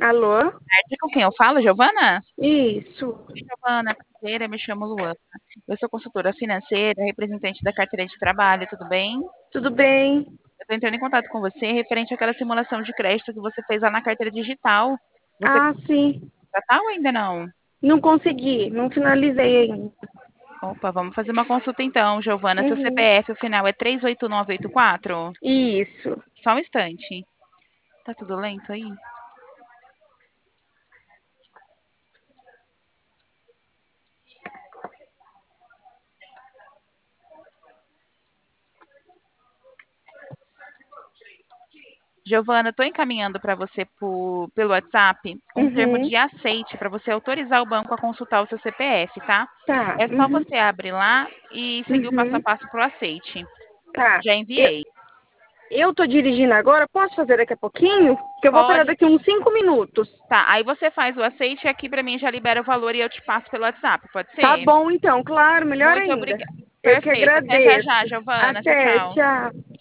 Alô? Tarde, com quem eu falo, Giovana? Isso. Oi, Giovana, prazer, eu me chamo Luana. Eu sou consultora financeira, representante da carteira de trabalho, tudo bem? Tudo bem? Eu estou entrando em contato com você referente àquela simulação de crédito que você fez lá na carteira digital. Você Ah, sim. tá ou ainda não? Não consegui, não finalizei ainda. Opa, vamos fazer uma consulta então, Giovana. Seu Uhum. CPF, o final é 38984? Isso. Só um instante. Tá tudo lento aí? Giovana, estou encaminhando para você pelo WhatsApp um termo Uhum. de aceite para você autorizar o banco a consultar o seu CPF, tá? Tá. É só Uhum. você abrir lá e seguir o passo a Uhum. passo pro aceite. Tá. Já Eu, enviei. eu tô dirigindo agora, posso fazer daqui a pouquinho? Que eu vou parar Pode. daqui uns 5 minutos. Tá, aí você faz o aceite e aqui para mim já libera o valor e eu te passo pelo WhatsApp, pode Tá ser? bom, então, claro, melhor Muito ainda. obrigada. Eu que Perfeito. Até já já, agradeço. Giovana. Tchau, Até, tchau. tchau.